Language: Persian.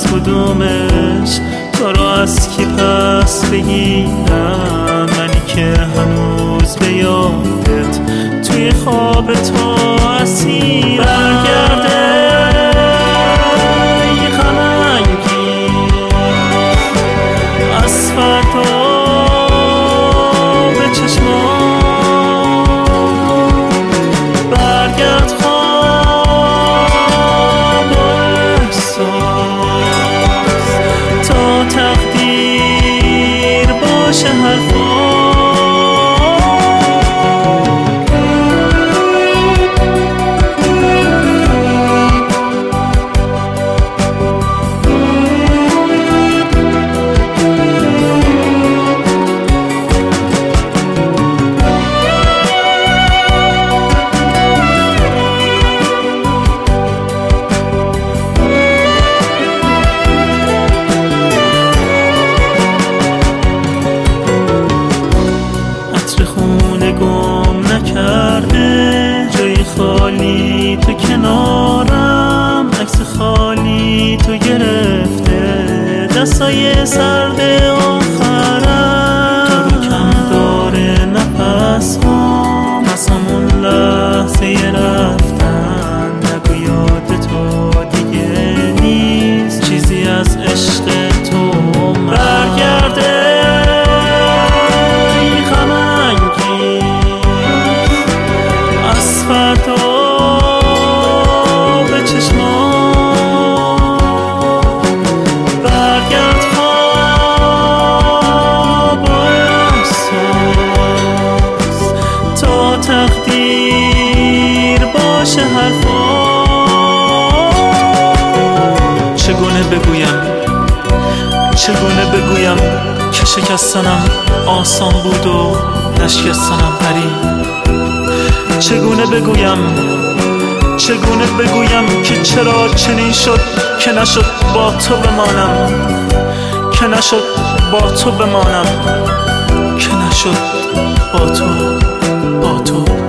از کدومش تو رو از کی پس بگیرم؟ منی که هنوز به یادت توی خواب تو اسیر. برگرده ای غمنگی از فردا به چشمام، برگرد خواب و احساس تا تقدیر باشه حرفا. خالی تو کنارم، عکس خالی تو گرفته، دستای سرد آخرم تو رو کم داره نفس هام از همون لحظه رفتن. نگو یاد تو دیگه نیست چیزی از عشق تو من. برگرده ای غمنگی از فردا به چشمام، برگرد خواب و احساس تا تقدیر باشه حرفا. چگونه بگویم که شکستنم آسان بود و نشکستنم پرید. چگونه بگویم که چرا چنین شد که نشد با تو بمانم، که نشد با تو بمانم، که نشد با تو